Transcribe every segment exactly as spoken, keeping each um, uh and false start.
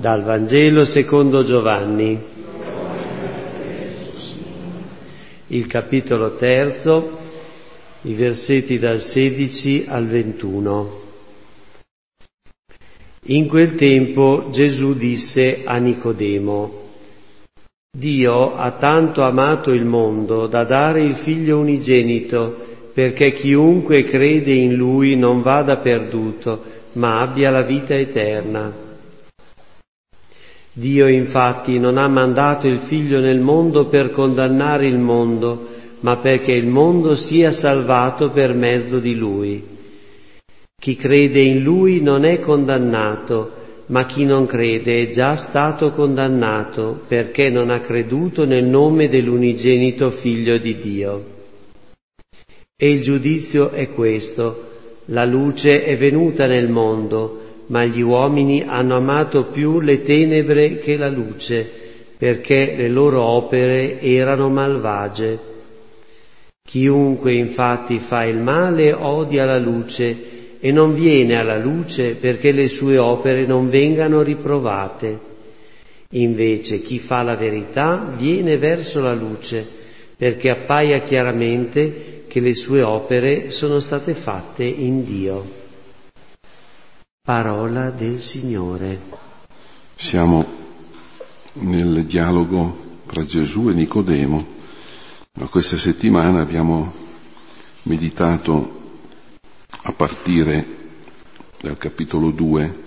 Dal Vangelo secondo Giovanni. Il capitolo terzo, i versetti dal sedici al ventuno. In quel tempo Gesù disse a Nicodemo: Dio ha tanto amato il mondo da dare il Figlio unigenito, perché chiunque crede in Lui non vada perduto, ma abbia la vita eterna. Dio infatti non ha mandato il Figlio nel mondo per condannare il mondo, ma perché il mondo sia salvato per mezzo di Lui. Chi crede in Lui non è condannato, ma chi non crede è già stato condannato, perché non ha creduto nel nome dell'unigenito Figlio di Dio. E il giudizio è questo: la luce è venuta nel mondo, ma gli uomini hanno amato più le tenebre che la luce, perché le loro opere erano malvagie. Chiunque infatti fa il male odia la luce e non viene alla luce perché le sue opere non vengano riprovate. Invece chi fa la verità viene verso la luce, perché appaia chiaramente che le sue opere sono state fatte in Dio. Parola del Signore. Siamo nel dialogo tra Gesù e Nicodemo, ma questa settimana abbiamo meditato a partire dal capitolo due,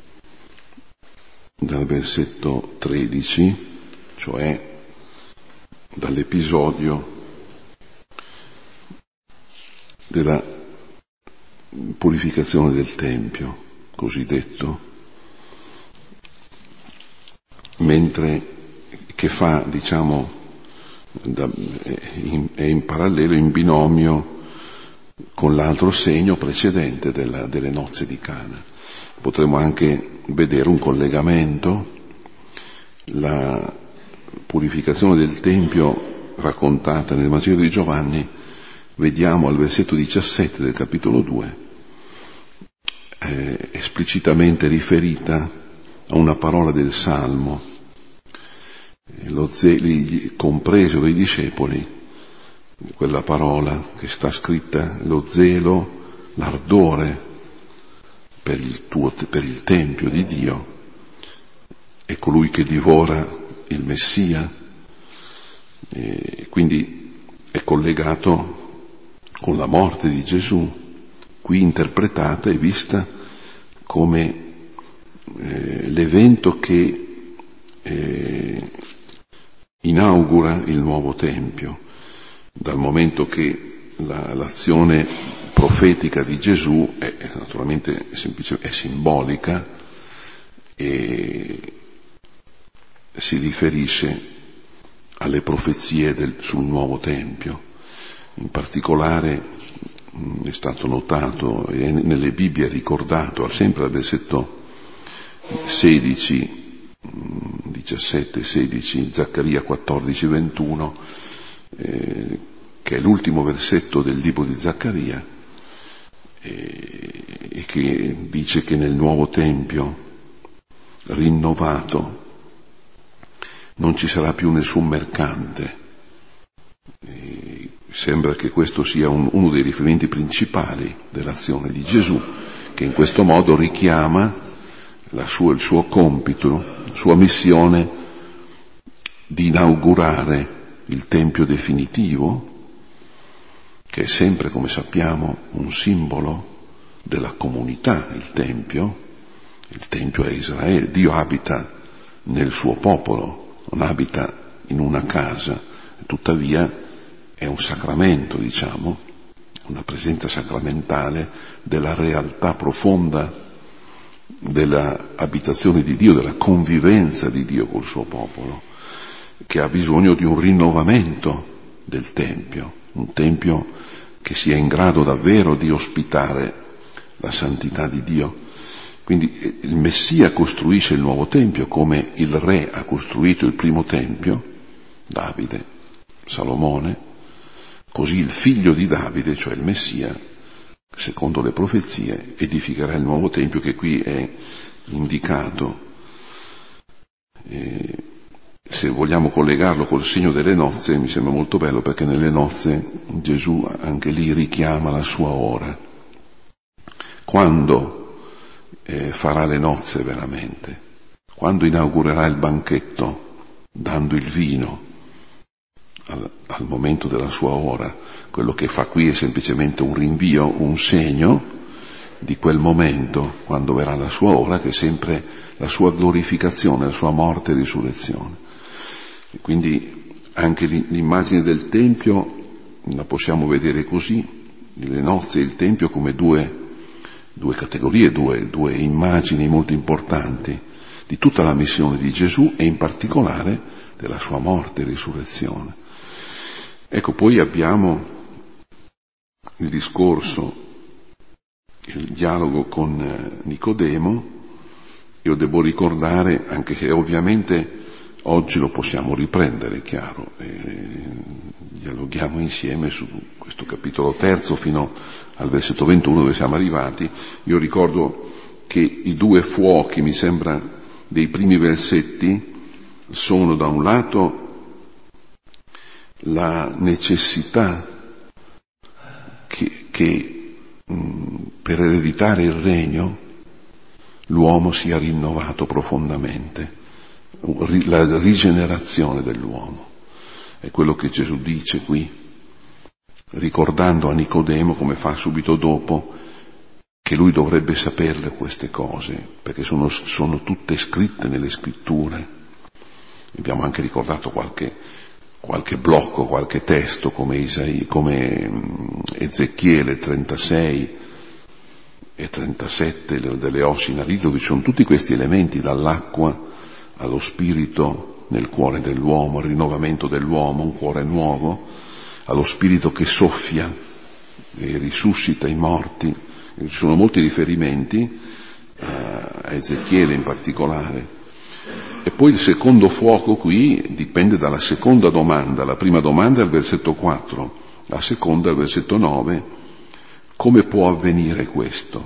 dal versetto tredici, cioè dall'episodio della purificazione del Tempio, cosiddetto, mentre che fa, diciamo, da, in, è in parallelo, in binomio con l'altro segno precedente della, delle nozze di Cana. Potremmo anche vedere un collegamento. La purificazione del Tempio raccontata nel Vangelo di Giovanni, vediamo al versetto diciassette del capitolo due, eh, esplicitamente riferita a una parola del Salmo. Lo ze- compresero i discepoli, quella parola che sta scritta: lo zelo, l'ardore per il tuo, per il Tempio di Dio, è colui che divora il Messia, e quindi è collegato con la morte di Gesù, qui interpretata e vista come eh, l'evento che eh, inaugura il nuovo Tempio, dal momento che la, l'azione profetica di Gesù è naturalmente semplice, è simbolica e si riferisce alle profezie del, sul nuovo Tempio. In particolare mh, è stato notato e nelle Bibbie è ricordato sempre al versetto sedici, diciassette, sedici, Zaccaria quattordici, ventuno, eh, che è l'ultimo versetto del libro di Zaccaria, eh, e che dice che nel nuovo Tempio rinnovato non ci sarà più nessun mercante. E sembra che questo sia un, uno dei riferimenti principali dell'azione di Gesù, che in questo modo richiama la sua, il suo compito, la sua missione di inaugurare il Tempio definitivo, che è sempre, come sappiamo, un simbolo della comunità, il Tempio. Il Tempio è Israele, Dio abita nel suo popolo, non abita in una casa, tuttavia è un sacramento, diciamo, una presenza sacramentale della realtà profonda della abitazione di Dio, della convivenza di Dio col suo popolo, che ha bisogno di un rinnovamento del Tempio, un Tempio che sia in grado davvero di ospitare la santità di Dio. Quindi il Messia costruisce il nuovo Tempio come il Re ha costruito il primo Tempio, Davide, Salomone, così il figlio di Davide, cioè il Messia, secondo le profezie, edificherà il nuovo Tempio che qui è indicato se vogliamo collegarlo col segno delle nozze, mi sembra molto bello, perché nelle nozze Gesù anche lì richiama la sua ora. Quando eh, farà le nozze veramente? Quando inaugurerà il banchetto, dando il vino al, al momento della sua ora? Quello che fa qui è semplicemente un rinvio, un segno di quel momento, quando verrà la sua ora, che è sempre la sua glorificazione, la sua morte e risurrezione. E quindi anche l'immagine del Tempio la possiamo vedere così, le nozze e il Tempio come due, due categorie, due, due immagini molto importanti di tutta la missione di Gesù e in particolare della sua morte e risurrezione. Ecco, poi abbiamo il discorso, il dialogo con Nicodemo. Io devo ricordare, anche che ovviamente oggi lo possiamo riprendere, chiaro, e dialoghiamo insieme su questo capitolo terzo fino al versetto ventuno dove siamo arrivati. Io ricordo che i due fuochi, mi sembra, dei primi versetti sono da un lato la necessità che, che mh, per ereditare il regno l'uomo sia rinnovato profondamente, la rigenerazione dell'uomo. È quello che Gesù dice qui, ricordando a Nicodemo, come fa subito dopo, che lui dovrebbe saperle queste cose, perché sono, sono tutte scritte nelle scritture. Abbiamo anche ricordato qualche, qualche blocco, qualche testo, come, Isaia, come Ezechiele trentasei, e trentasette delle ossa inaridite, dove ci sono tutti questi elementi, dall'acqua allo spirito nel cuore dell'uomo, al rinnovamento dell'uomo, un cuore nuovo, allo spirito che soffia e risuscita i morti. Ci sono molti riferimenti a Ezechiele in particolare. E poi il secondo fuoco qui dipende dalla seconda domanda. La prima domanda è al versetto quattro, la seconda è al versetto nove. Come può avvenire questo?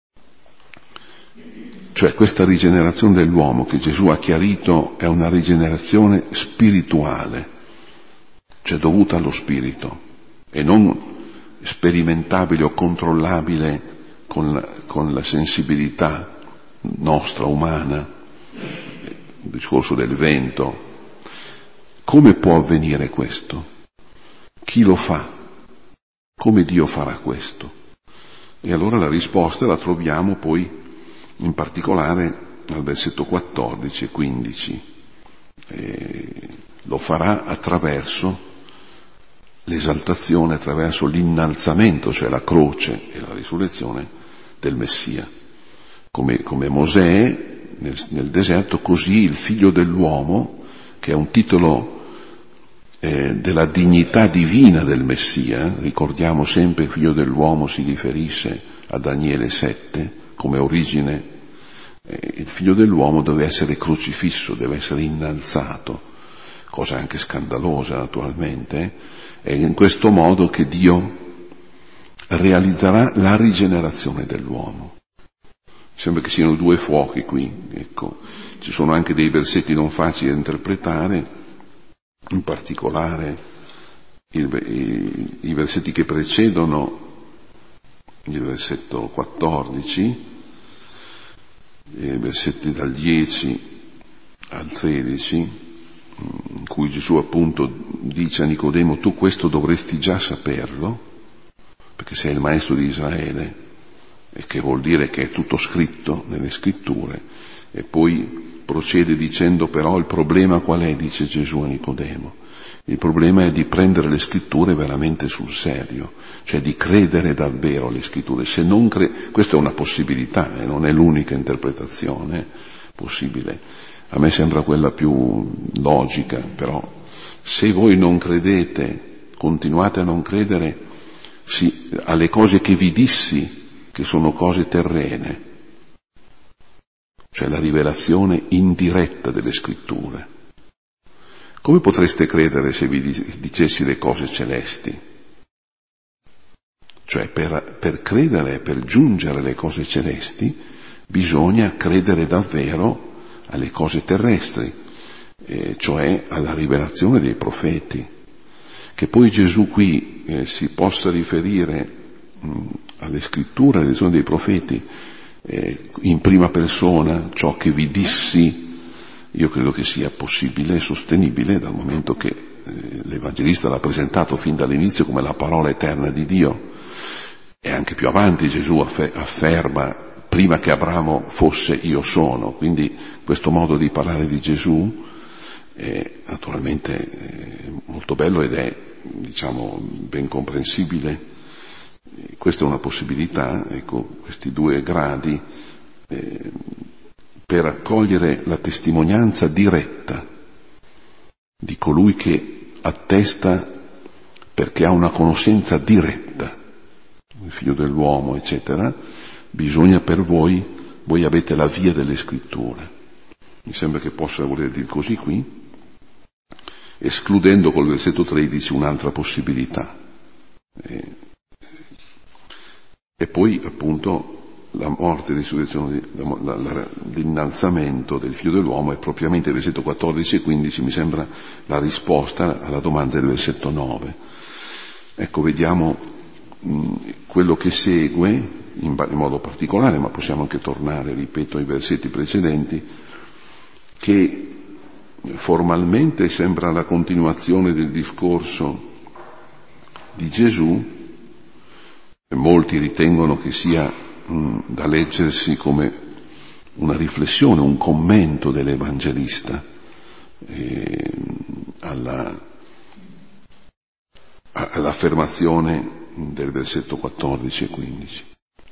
Cioè questa rigenerazione dell'uomo che Gesù ha chiarito è una rigenerazione spirituale, cioè dovuta allo spirito e non sperimentabile o controllabile con la, con la sensibilità nostra, umana, il discorso del vento. Come può avvenire questo? Chi lo fa? Come Dio farà questo? E allora la risposta la troviamo poi in particolare al versetto quattordici e quindici. E lo farà attraverso l'esaltazione, attraverso l'innalzamento, cioè la croce e la risurrezione del Messia. Come, come Mosè nel, nel deserto, così il figlio dell'uomo, che è un titolo eh, della dignità divina del Messia. Ricordiamo sempre il figlio dell'uomo si riferisce a Daniele sette come origine. Eh, il figlio dell'uomo deve essere crocifisso, deve essere innalzato, cosa anche scandalosa naturalmente. È in questo modo che Dio realizzerà la rigenerazione dell'uomo. Sembra che siano due fuochi qui, ecco. Ci sono anche dei versetti non facili da interpretare, in particolare il, i, i versetti che precedono il versetto quattordici, i versetti dal dieci al tredici, in cui Gesù appunto dice a Nicodemo: tu questo dovresti già saperlo, perché sei il maestro di Israele, e che vuol dire che è tutto scritto nelle scritture. E poi procede dicendo: però il problema qual è? Dice Gesù a Nicodemo. Il problema è di prendere le scritture veramente sul serio, cioè di credere davvero alle scritture. Se non cre- questa è una possibilità e eh, non è l'unica interpretazione possibile. A me sembra quella più logica, però se voi non credete, continuate a non credere sì, alle cose che vi dissi, che sono cose terrene, cioè la rivelazione indiretta delle scritture. Come potreste credere se vi dicessi le cose celesti? Cioè per, per credere, per giungere alle cose celesti, bisogna credere davvero alle cose terrestri. eh, cioè alla rivelazione dei profeti. Che poi Gesù qui eh, si possa riferire mh, alle scritture, alle lezioni dei profeti, eh, in prima persona, ciò che vi dissi, io credo che sia possibile e sostenibile, dal momento che eh, l'Evangelista l'ha presentato fin dall'inizio come la parola eterna di Dio. E anche più avanti Gesù afferma, prima che Abramo fosse io sono. Quindi questo modo di parlare di Gesù è naturalmente è molto bello ed è, diciamo, ben comprensibile. Questa è una possibilità, ecco, questi due gradi, eh, per accogliere la testimonianza diretta di colui che attesta perché ha una conoscenza diretta, il figlio dell'uomo, eccetera. Bisogna per voi, voi avete la via delle scritture. Mi sembra che possa voler dire così qui, escludendo col versetto tredici un'altra possibilità. E, e poi appunto la morte e risurrezione, la, la, l'innalzamento del figlio dell'uomo è propriamente il versetto quattordici e quindici, mi sembra la risposta alla domanda del versetto nove. Ecco, vediamo mh, quello che segue in, in modo particolare, ma possiamo anche tornare, ripeto, ai versetti precedenti, che formalmente sembra la continuazione del discorso di Gesù. Molti ritengono che sia mh, da leggersi come una riflessione, un commento dell'Evangelista eh, alla, all'affermazione del versetto quattordici e quindici.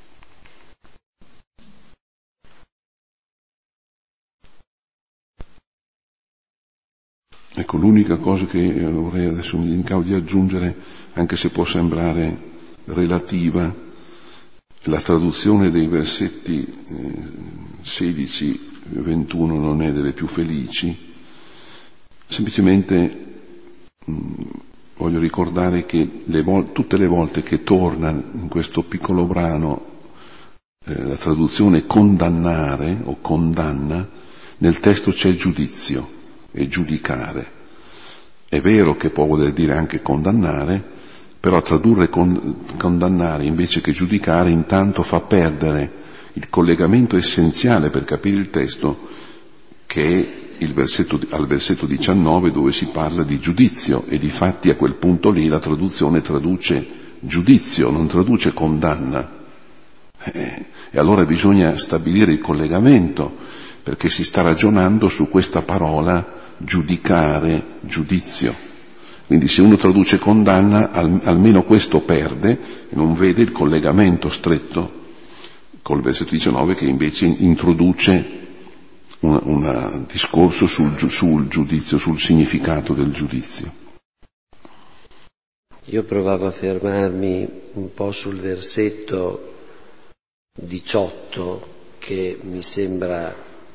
Ecco, l'unica cosa che vorrei adesso mi dimenticavo di aggiungere, anche se può sembrare relativa, la traduzione dei versetti eh, sedici e ventuno non è delle più felici. Semplicemente mh, voglio ricordare che le vol- tutte le volte che torna in questo piccolo brano eh, la traduzione condannare o condanna, nel testo c'è giudizio e giudicare. È vero che può voler dire anche condannare, però tradurre con, condannare invece che giudicare intanto fa perdere il collegamento essenziale per capire il testo, che è il versetto, al versetto diciannove, dove si parla di giudizio, e difatti a quel punto lì la traduzione traduce giudizio, non traduce condanna. Eh, e allora bisogna stabilire il collegamento, perché si sta ragionando su questa parola giudicare, giudizio. Quindi se uno traduce condanna, al, almeno questo perde e non vede il collegamento stretto col versetto diciannove, che invece introduce un, un discorso sul, sul giudizio, sul significato del giudizio. Io provavo a fermarmi un po' sul versetto diciotto, che mi sembra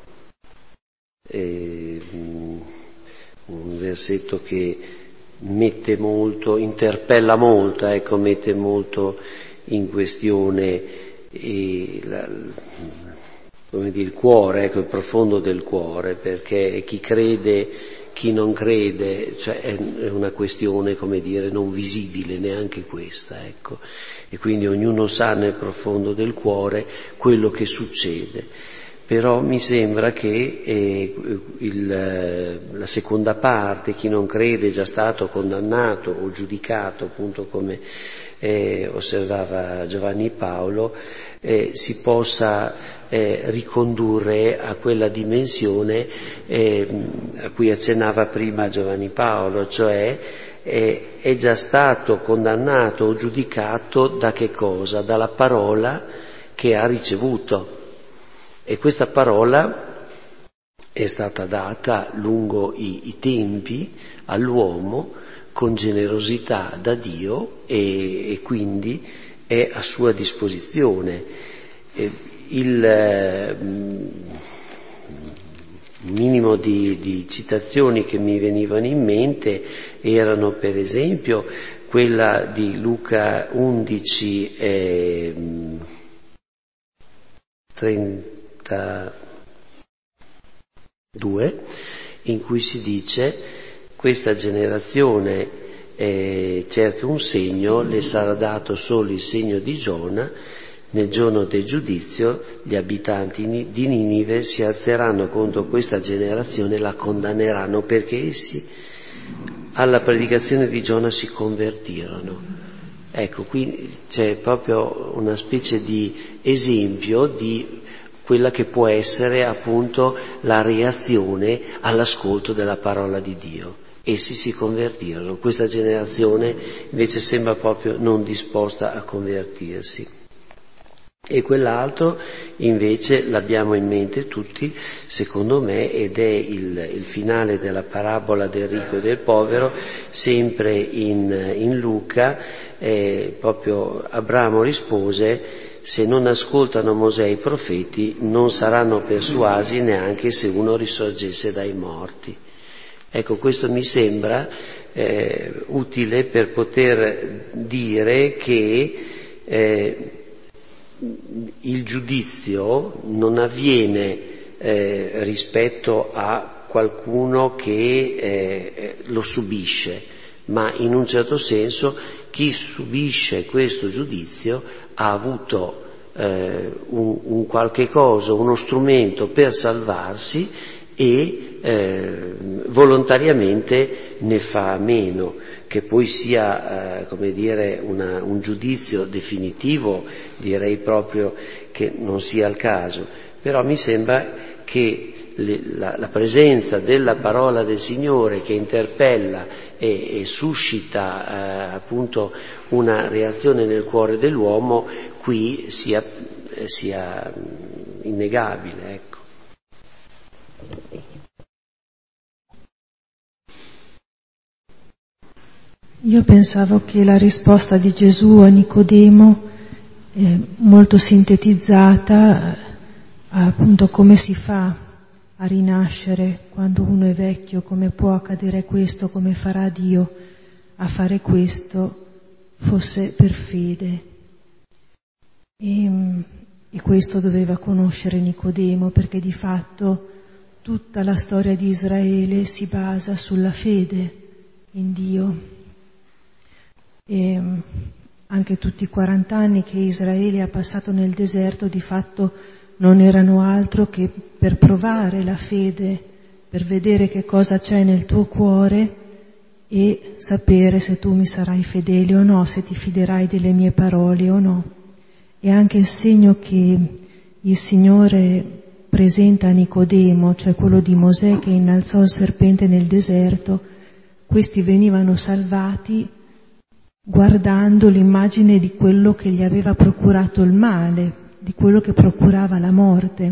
eh, un versetto che mette molto, interpella molto, ecco, mette molto in questione eh, la, come dire, il cuore, ecco, il profondo del cuore, perché chi crede, chi non crede, cioè è una questione, come dire, non visibile neanche questa, ecco, e quindi ognuno sa nel profondo del cuore quello che succede. Però mi sembra che eh, il, la seconda parte, chi non crede è già stato condannato o giudicato, appunto come eh, osservava Giovanni Paolo, eh, si possa eh, ricondurre a quella dimensione eh, a cui accennava prima Giovanni Paolo, cioè eh, è già stato condannato o giudicato da che cosa? Dalla parola che ha ricevuto. E questa parola è stata data lungo i, i tempi all'uomo con generosità da Dio e, e quindi è a sua disposizione. Eh, il eh, minimo di, di citazioni che mi venivano in mente erano per esempio quella di Luca undici e trentadue, in cui si dice: questa generazione eh, cerca un segno, le sarà dato solo il segno di Giona. Nel giorno del giudizio gli abitanti di Ninive si alzeranno contro questa generazione e la condanneranno, perché essi alla predicazione di Giona si convertirono. Ecco, qui c'è proprio una specie di esempio di quella che può essere appunto la reazione all'ascolto della parola di Dio. Essi si convertirono, questa generazione invece sembra proprio non disposta a convertirsi. E quell'altro invece l'abbiamo in mente tutti, secondo me, ed è il, il finale della parabola del ricco e del povero, sempre in, in Luca. Eh, proprio Abramo rispose: se non ascoltano Mosè e i profeti non saranno persuasi neanche se uno risorgesse dai morti. Ecco, questo mi sembra eh, utile per poter dire che eh, il giudizio non avviene eh, rispetto a qualcuno che eh, lo subisce, ma in un certo senso chi subisce questo giudizio ha avuto eh, un, un qualche cosa, uno strumento per salvarsi e eh, volontariamente ne fa a meno. Che poi sia, eh, come dire, una, un giudizio definitivo, direi proprio che non sia il caso, però mi sembra che le, la, la presenza della parola del Signore che interpella e, e suscita eh, appunto una reazione nel cuore dell'uomo qui sia, sia innegabile, ecco. Io pensavo che la risposta di Gesù a Nicodemo, eh, molto sintetizzata, appunto come si fa a rinascere quando uno è vecchio, come può accadere questo, come farà Dio a fare questo, fosse per fede. E, e questo doveva conoscere Nicodemo, perché di fatto tutta la storia di Israele si basa sulla fede in Dio. E anche tutti i quarant'anni che Israele ha passato nel deserto di fatto non erano altro che per provare la fede, per vedere che cosa c'è nel tuo cuore e sapere se tu mi sarai fedele o no, se ti fiderai delle mie parole o no. E anche il segno che il Signore presenta a Nicodemo, cioè quello di Mosè che innalzò il serpente nel deserto, questi venivano salvati guardando l'immagine di quello che gli aveva procurato il male, di quello che procurava la morte.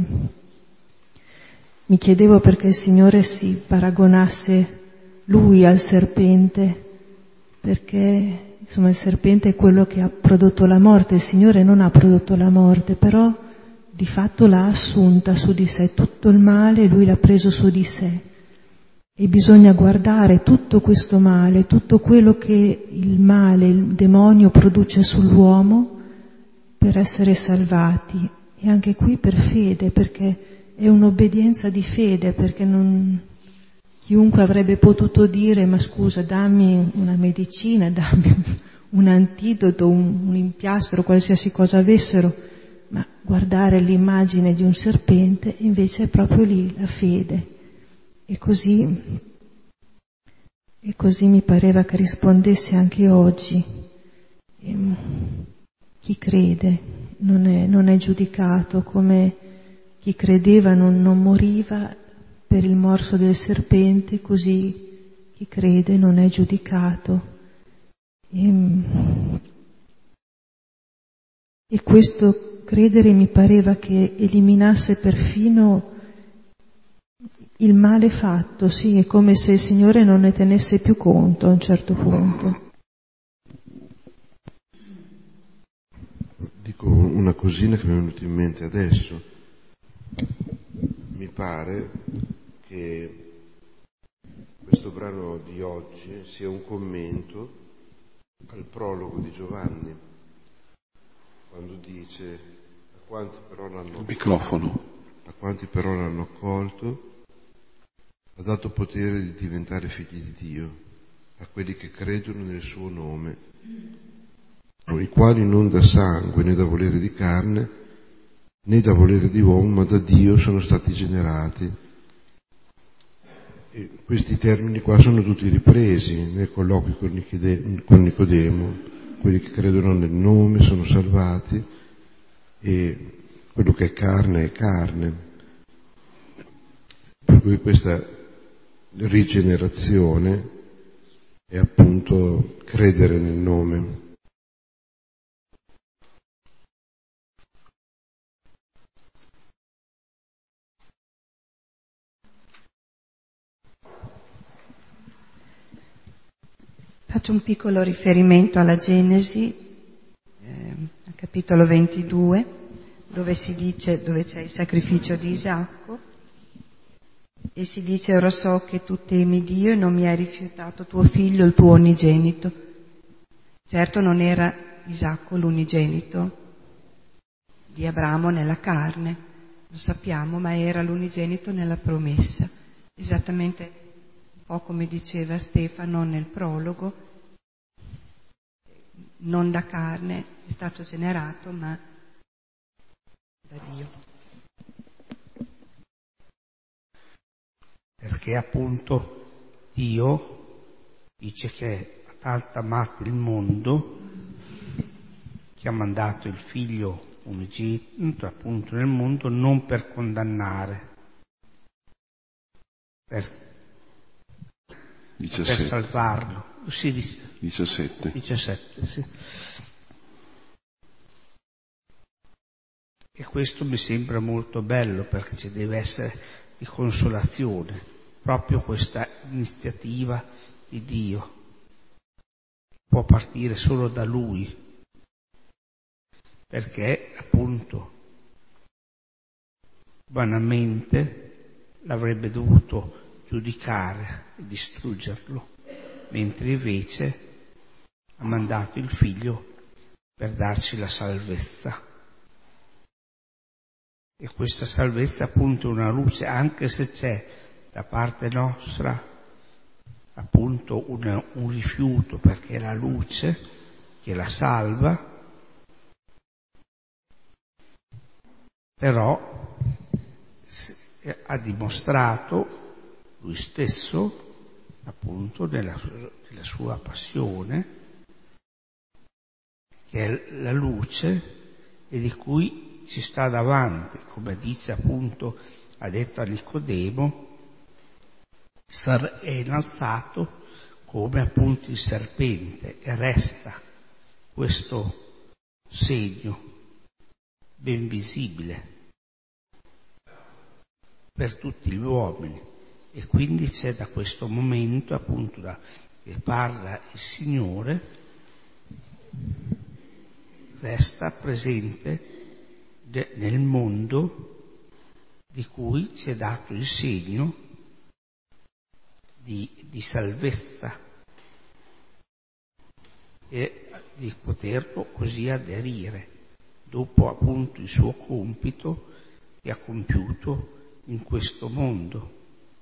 Mi chiedevo perché il Signore si paragonasse lui al serpente, perché insomma il serpente è quello che ha prodotto la morte, il Signore non ha prodotto la morte, però di fatto l'ha assunta su di sé, tutto il male lui l'ha preso su di sé. E bisogna guardare tutto questo male, tutto quello che il male, il demonio produce sull'uomo per essere salvati. E anche qui per fede, perché è un'obbedienza di fede, perché non... chiunque avrebbe potuto dire: ma scusa, dammi una medicina, dammi un antidoto, un, un impiastro, qualsiasi cosa avessero, ma guardare l'immagine di un serpente invece è proprio lì la fede. E così, e così mi pareva che rispondesse anche oggi. E chi crede non è, non è giudicato, come chi credeva non, non moriva per il morso del serpente, così chi crede non è giudicato. E, e questo credere mi pareva che eliminasse perfino il male fatto, sì, è come se il Signore non ne tenesse più conto a un certo punto. Dico una cosina che mi è venuta in mente adesso. Mi pare che questo brano di oggi sia un commento al prologo di Giovanni, quando dice: a quanti però l'hanno Il microfono. a quanti però l'hanno accolto, ha ha dato potere di diventare figli di Dio a quelli che credono nel suo nome, i quali non da sangue né da volere di carne né da volere di uomo, ma da Dio sono stati generati. E questi termini qua sono tutti ripresi nel colloquio con Nicodemo. Quelli che credono nel nome sono salvati e quello che è carne è carne. Per cui questa rigenerazione è appunto credere nel nome. Faccio un piccolo riferimento alla Genesi, eh, al capitolo ventidue, dove si dice, dove c'è il sacrificio di Isacco, e si dice: ora so che tu temi Dio e non mi hai rifiutato tuo figlio, il tuo unigenito. Certo non era Isacco l'unigenito di Abramo nella carne, lo sappiamo, ma era l'unigenito nella promessa, esattamente un po' come diceva Stefano nel prologo. Non da carne è stato generato, ma da Dio. Perché appunto Dio dice che ha tanto amato il mondo che ha mandato il figlio unigenito appunto nel mondo non per condannare, per, per salvarlo. Sì, diciassette. diciassette, sì. E questo mi sembra molto bello, perché ci deve essere di consolazione, proprio questa iniziativa di Dio. Può partire solo da Lui, perché appunto vanamente l'avrebbe dovuto giudicare e distruggerlo, mentre invece ha mandato il figlio per darci la salvezza. E questa salvezza appunto è una luce, anche se c'è da parte nostra appunto un, un rifiuto, perché è la luce che la salva, però ha dimostrato lui stesso appunto nella, nella sua passione che è la luce e di cui ci sta davanti, come dice appunto, ha detto a Nicodemo, è innalzato come appunto il serpente, e resta questo segno ben visibile per tutti gli uomini. E quindi c'è da questo momento appunto da, che parla il Signore, resta presente nel mondo di cui ci è dato il segno di, di salvezza e di poterlo così aderire dopo appunto il suo compito che ha compiuto in questo mondo.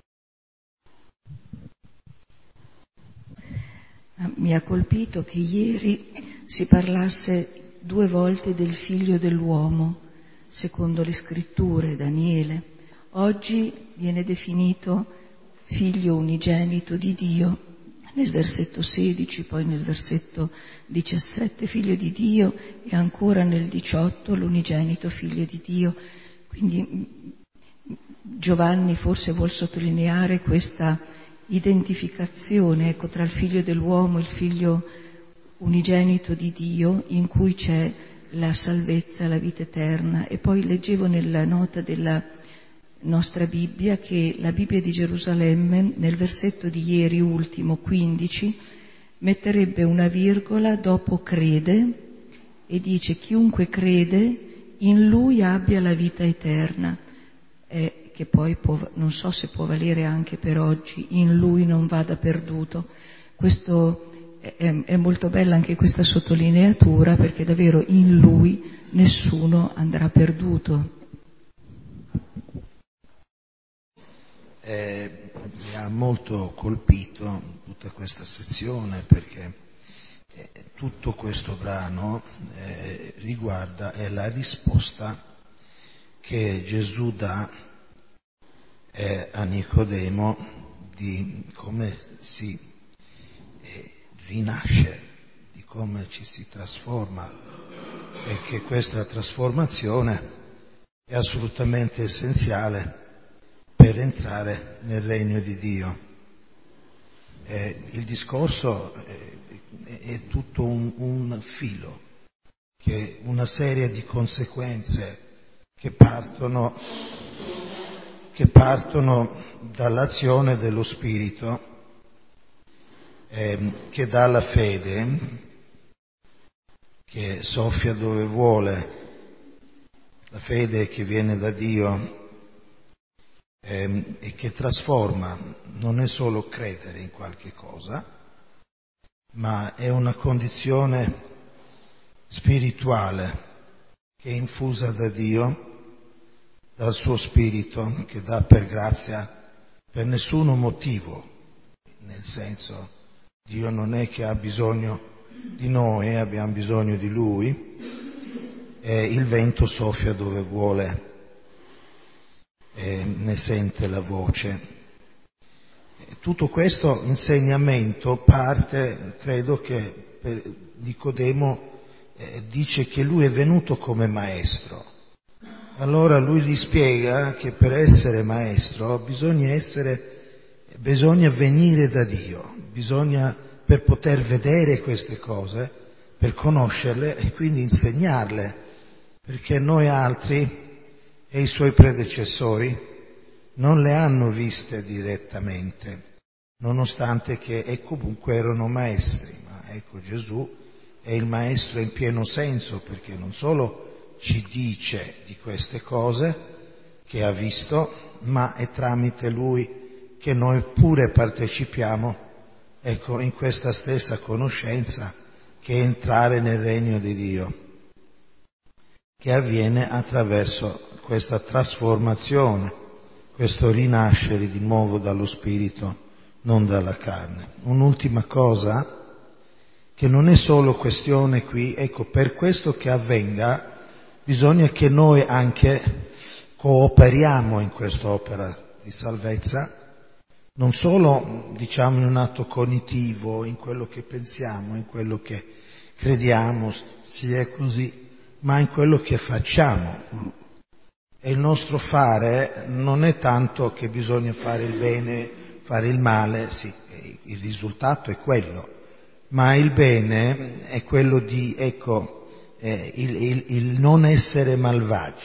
Mi ha colpito che ieri si parlasse due volte del figlio dell'uomo, secondo le scritture, Daniele. Oggi viene definito figlio unigenito di Dio, nel versetto sedici, poi nel versetto diciassette figlio di Dio, e ancora nel diciotto l'unigenito figlio di Dio. Quindi Giovanni forse vuol sottolineare questa identificazione, ecco, tra il figlio dell'uomo e il figlio unigenito di Dio, in cui c'è la salvezza, la vita eterna. E poi leggevo nella nota della nostra Bibbia che la Bibbia di Gerusalemme, nel versetto di ieri ultimo, quindici, metterebbe una virgola dopo crede e dice: chiunque crede in lui abbia la vita eterna, eh, che poi può, non so se può valere anche per oggi, in lui non vada perduto. Questo è, è molto bella anche questa sottolineatura, perché davvero in lui nessuno andrà perduto. Eh, mi ha molto colpito tutta questa sezione, perché eh, tutto questo brano eh, riguarda, è la risposta che Gesù dà eh, a Nicodemo di come si eh, rinasce, di come ci si trasforma, e che questa trasformazione è assolutamente essenziale per entrare nel regno di Dio. Eh, il discorso è, è tutto un, un filo, che una serie di conseguenze che partono, che partono dall'azione dello Spirito, eh, che dà la fede, che soffia dove vuole, la fede che viene da Dio, eh, e che trasforma. Non è solo credere in qualche cosa, ma è una condizione spirituale che è infusa da Dio, dal suo Spirito, che dà per grazia, per nessuno motivo, nel senso, Dio non è che ha bisogno di noi, abbiamo bisogno di Lui, e il vento soffia dove vuole, e ne sente la voce. E tutto questo insegnamento parte, credo che per Nicodemo eh, dice che lui è venuto come maestro. Allora lui gli spiega che per essere maestro bisogna essere, bisogna venire da Dio, bisogna, per poter vedere queste cose, per conoscerle e quindi insegnarle, perché noi altri e i suoi predecessori non le hanno viste direttamente, nonostante che e comunque erano maestri. Ma ecco, Gesù è il maestro in pieno senso, perché non solo ci dice di queste cose che ha visto, ma è tramite Lui che noi pure partecipiamo, ecco, in questa stessa conoscenza che è entrare nel regno di Dio, che avviene attraverso questa trasformazione, questo rinascere di nuovo dallo Spirito, non dalla carne. Un'ultima cosa, che non è solo questione qui, ecco, per questo che avvenga, bisogna che noi anche cooperiamo in quest'opera di salvezza, non solo, diciamo, in un atto cognitivo, in quello che pensiamo, in quello che crediamo, sia così, ma in quello che facciamo. E il nostro fare non è tanto che bisogna fare il bene, fare il male, sì, il risultato è quello, ma il bene è quello di, ecco, eh, il, il, il non essere malvagi.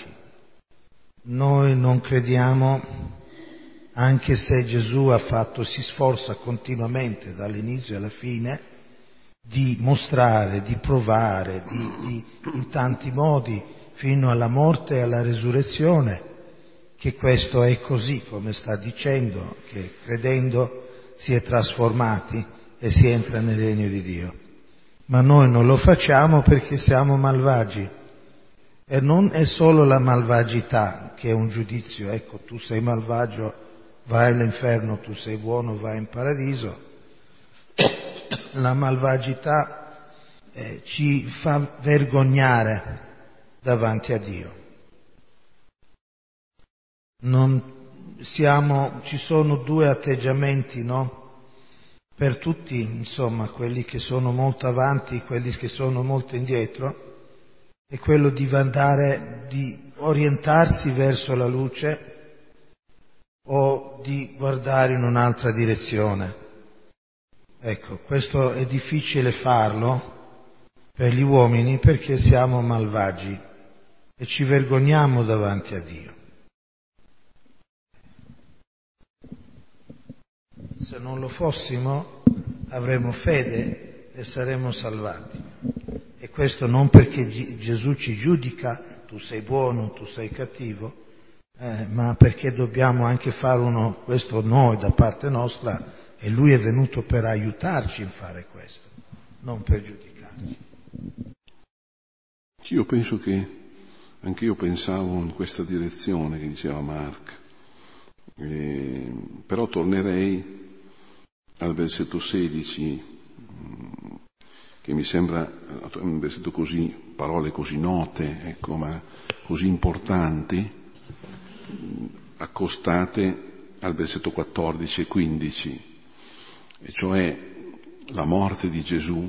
Noi non crediamo, anche se Gesù ha fatto, si sforza continuamente dall'inizio alla fine di mostrare, di provare, di, di, in tanti modi, fino alla morte e alla resurrezione, che questo è così, come sta dicendo, che credendo si è trasformati e si entra nel regno di Dio. Ma noi non lo facciamo perché siamo malvagi. E non è solo la malvagità che è un giudizio, ecco, tu sei malvagio, vai all'inferno, tu sei buono, vai in paradiso. La malvagità eh, ci fa vergognare davanti a Dio. Non siamo, ci sono due atteggiamenti, no? Per tutti, insomma, quelli che sono molto avanti, quelli che sono molto indietro, è quello di andare, di orientarsi verso la luce o di guardare in un'altra direzione. Ecco, questo è difficile farlo per gli uomini perché siamo malvagi e ci vergogniamo davanti a Dio. Se non lo fossimo, avremo fede e saremo salvati. E questo non perché G- Gesù ci giudica, tu sei buono, tu sei cattivo, eh, ma perché dobbiamo anche fare uno, questo noi da parte nostra, e Lui è venuto per aiutarci in fare questo, non per giudicarci. Io penso che, anche io pensavo in questa direzione che diceva Mark, Eh, però tornerei al versetto sedici, che mi sembra un versetto così, parole così note, ecco, ma così importanti, accostate al versetto quattordici e quindici, e cioè la morte di Gesù,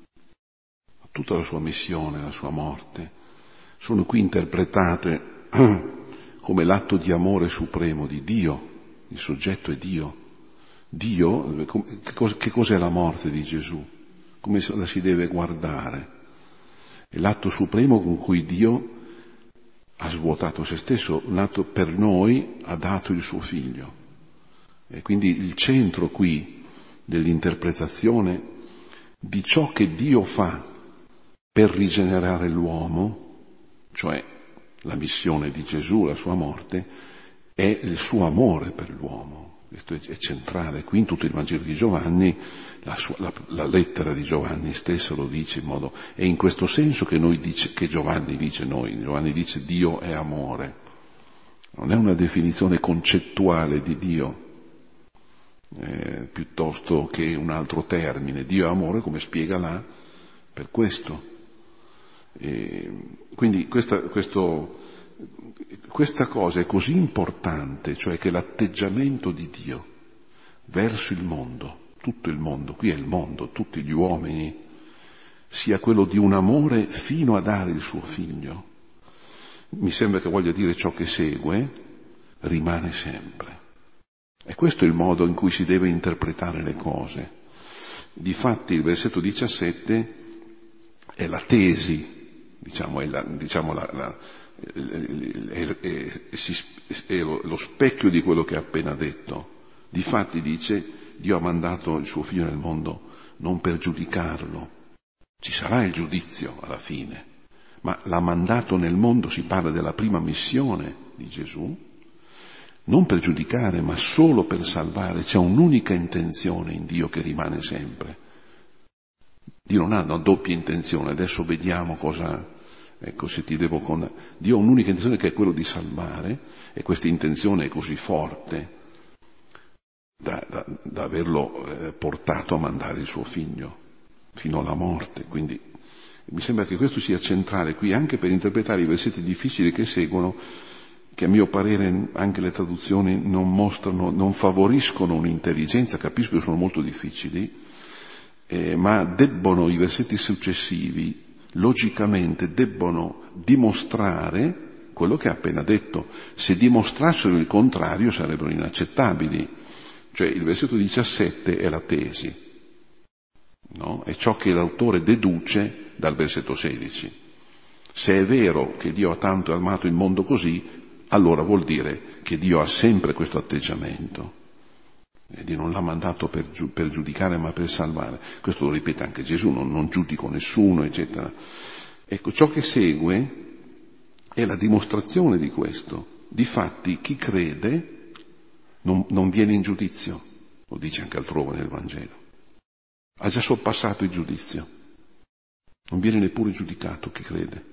tutta la sua missione, la sua morte, sono qui interpretate come l'atto di amore supremo di Dio. Il soggetto è Dio. Dio, che cos'è la morte di Gesù? Come la si deve guardare? È l'atto supremo con cui Dio ha svuotato se stesso, un atto per noi, ha dato il suo figlio. E quindi il centro qui dell'interpretazione di ciò che Dio fa per rigenerare l'uomo, cioè la missione di Gesù, la sua morte, è il suo amore per l'uomo. Questo è centrale. Qui in tutto il Vangelo di Giovanni, la, sua, la, la lettera di Giovanni stesso lo dice in modo, è in questo senso che, noi dice, che Giovanni dice noi, Giovanni dice Dio è amore. Non è una definizione concettuale di Dio, eh, piuttosto che un altro termine. Dio è amore, come spiega là, per questo. E quindi questa, questo, questa cosa è così importante, cioè che l'atteggiamento di Dio verso il mondo, tutto il mondo, qui è il mondo, tutti gli uomini, sia quello di un amore fino a dare il suo figlio. Mi sembra che voglia dire ciò che segue rimane sempre. E questo è il modo in cui si deve interpretare le cose. Difatti il versetto diciassette è la tesi, diciamo, è, la, diciamo la, la, è, è, è, è lo specchio di quello che ha appena detto. Difatti dice, Dio ha mandato il suo figlio nel mondo non per giudicarlo. Ci sarà il giudizio alla fine, ma l'ha mandato nel mondo, si parla della prima missione di Gesù, non per giudicare, ma solo per salvare. C'è un'unica intenzione in Dio che rimane sempre. Dio non ha una doppia intenzione, adesso vediamo cosa, ecco, se ti devo condannare. Dio ha un'unica intenzione che è quello di salvare, e questa intenzione è così forte da, da, da averlo eh, portato a mandare il suo figlio fino alla morte. Quindi mi sembra che questo sia centrale qui anche per interpretare i versetti difficili che seguono, che a mio parere anche le traduzioni non mostrano, non favoriscono un'intelligenza, capisco che sono molto difficili, eh, ma debbono, i versetti successivi, logicamente debbono dimostrare quello che ha appena detto. Se dimostrassero il contrario sarebbero inaccettabili. Cioè il versetto diciassette è la tesi, no? È ciò che l'autore deduce dal versetto sedici. Se è vero che Dio ha tanto amato il mondo così, allora vuol dire che Dio ha sempre questo atteggiamento. E Dio non l'ha mandato per, giu- per giudicare ma per salvare. Questo lo ripete anche Gesù, non, non giudico nessuno, eccetera. Ecco, ciò che segue è la dimostrazione di questo. Difatti chi crede non, non viene in giudizio, lo dice anche altrove nel Vangelo. Ha già sorpassato il giudizio. Non viene neppure giudicato chi crede.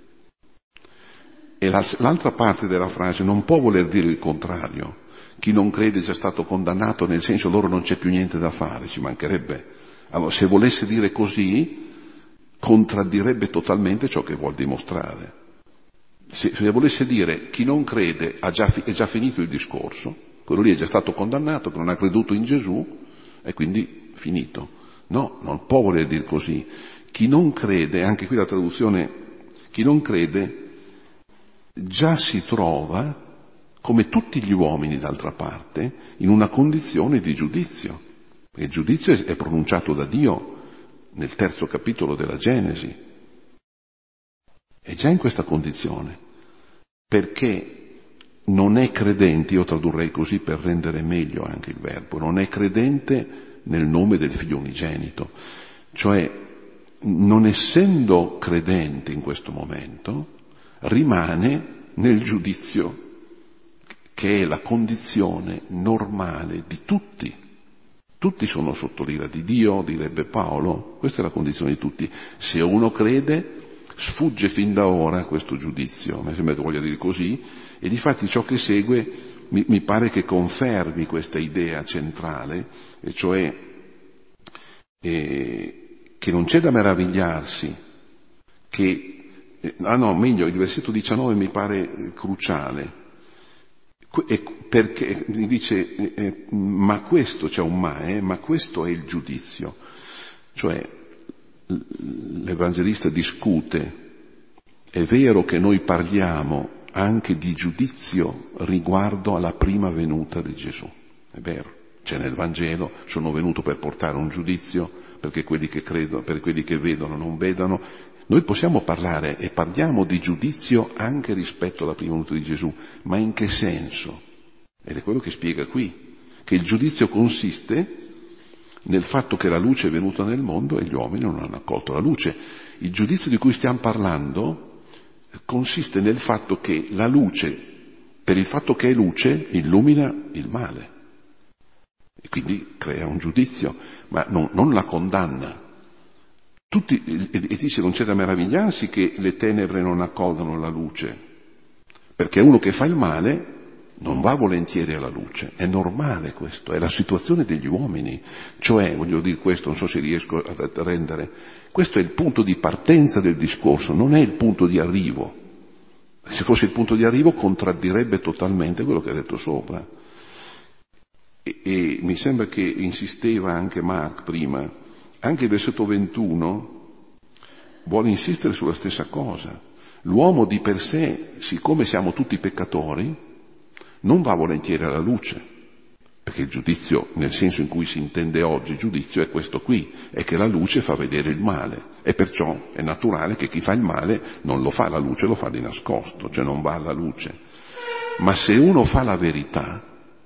E l'altra parte della frase non può voler dire il contrario. Chi non crede è già stato condannato, nel senso loro non c'è più niente da fare, ci mancherebbe. Allora, se volesse dire così, contraddirebbe totalmente ciò che vuol dimostrare. Se, se volesse dire chi non crede ha già, è già finito il discorso, quello lì è già stato condannato, che non ha creduto in Gesù, e quindi finito. No, non può voler dire così. Chi non crede, anche qui la traduzione, chi non crede già si trova, come tutti gli uomini d'altra parte, in una condizione di giudizio. E il giudizio è pronunciato da Dio nel terzo capitolo della Genesi. È già in questa condizione, perché non è credente, io tradurrei così per rendere meglio anche il verbo, non è credente nel nome del figlio unigenito, cioè non essendo credente in questo momento, rimane nel giudizio che è la condizione normale di tutti. Tutti sono sotto l'ira di Dio, direbbe Paolo, questa è la condizione di tutti. Se uno crede, sfugge fin da ora questo giudizio, a me sembra che voglia dire così, e difatti ciò che segue mi, mi pare che confermi questa idea centrale, e cioè eh, che non c'è da meravigliarsi, che, eh, ah no, meglio, il versetto diciannove mi pare eh, cruciale, que- perché mi dice, eh, eh, ma questo, c'è un ma, eh, ma questo è il giudizio, cioè l'Evangelista discute, è vero che noi parliamo anche di giudizio riguardo alla prima venuta di Gesù, è vero, c'è nel Vangelo, sono venuto per portare un giudizio perché quelli che credono, per quelli che vedono non vedano. Noi possiamo parlare e parliamo di giudizio anche rispetto alla prima venuta di Gesù, ma in che senso? Ed è quello che spiega qui, che il giudizio consiste nel fatto che la luce è venuta nel mondo e gli uomini non hanno accolto la luce. Il giudizio di cui stiamo parlando consiste nel fatto che la luce, per il fatto che è luce, illumina il male. E quindi crea un giudizio, ma non, non la condanna. Tutti, e, e dice non c'è da meravigliarsi che le tenebre non accolgano la luce, perché uno che fa il male non va volentieri alla luce, è normale questo, è la situazione degli uomini, cioè, voglio dire questo, non so se riesco a rendere, questo è il punto di partenza del discorso, non è il punto di arrivo. Se fosse il punto di arrivo contraddirebbe totalmente quello che ha detto sopra. E, e mi sembra che insisteva anche Mark prima, anche il versetto ventuno vuole insistere sulla stessa cosa. L'uomo di per sé, siccome siamo tutti peccatori, non va volentieri alla luce, perché il giudizio, nel senso in cui si intende oggi, il giudizio è questo qui, è che la luce fa vedere il male, e perciò è naturale che chi fa il male non lo fa alla luce, lo fa di nascosto, cioè non va alla luce. Ma se uno fa la verità,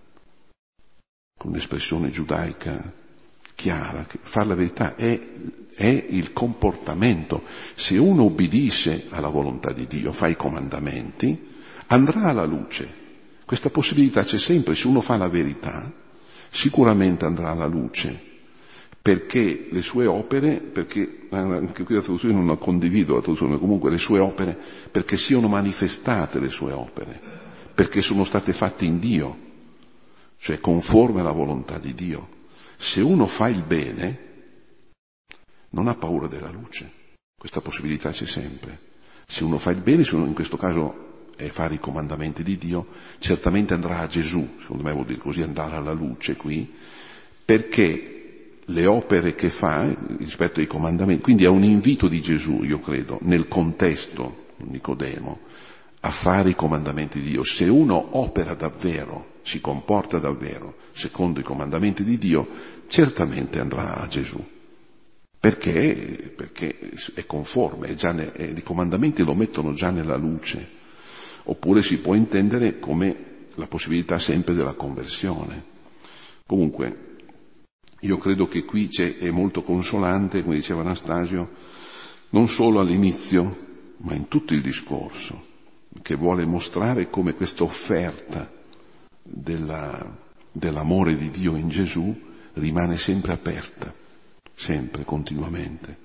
con un'espressione giudaica chiara, che fare la verità è, è il comportamento. Se uno obbedisce alla volontà di Dio, fa i comandamenti, andrà alla luce. Questa possibilità c'è sempre, se uno fa la verità, sicuramente andrà alla luce, perché le sue opere, perché anche qui la traduzione non la condivido, la traduzione, comunque le sue opere, perché siano manifestate le sue opere, perché sono state fatte in Dio, cioè conforme alla volontà di Dio. Se uno fa il bene, non ha paura della luce, questa possibilità c'è sempre. Se uno fa il bene, se uno in questo caso e fare i comandamenti di Dio, certamente andrà a Gesù, secondo me vuol dire così, andare alla luce qui, perché le opere che fa rispetto ai comandamenti, quindi è un invito di Gesù, io credo, nel contesto Nicodemo, a fare i comandamenti di Dio. Se uno opera davvero, si comporta davvero secondo i comandamenti di Dio, certamente andrà a Gesù. Perché? Perché è conforme, è già ne, è, i comandamenti lo mettono già nella luce. Oppure si può intendere come la possibilità sempre della conversione. Comunque, io credo che qui c'è, è molto consolante, come diceva Anastasio, non solo all'inizio, ma in tutto il discorso, che vuole mostrare come questa offerta della, dell'amore di Dio in Gesù rimane sempre aperta, sempre, continuamente.